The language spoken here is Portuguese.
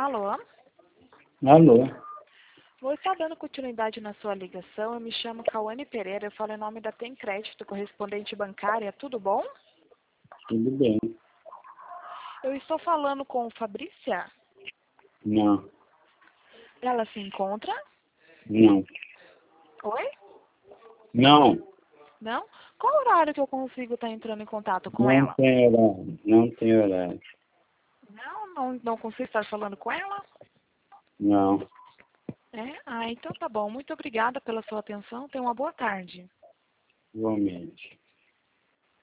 Alô? Alô? Vou estar dando continuidade na sua ligação. Eu me chamo Cauane Pereira, eu falo em nome da Tem Crédito, correspondente bancária. Tudo bom? Tudo bem? Eu estou falando com Fabrícia. Não, Ela se encontra? não, Oi? não, Não? Qual horário que eu consigo estar entrando em contato com não ela? tem horário, não tem horário, Não consigo estar falando com ela? não. É? Ah, então tá bom. Muito obrigada pela sua atenção. Tenha uma boa tarde. Igualmente.